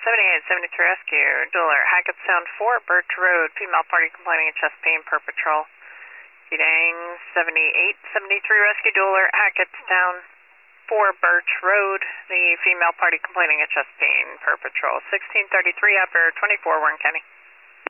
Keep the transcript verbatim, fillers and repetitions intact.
seventy-eight seventy-three Rescue, Dueler, Hackettstown four, Birch Road, female party complaining of chest pain per patrol. Fidang seventy-eight seventy-three Rescue, Dueler, Hackettstown four, Birch Road, the female party complaining of chest pain per patrol. sixteen thirty-three, operator twenty-four, Warren County.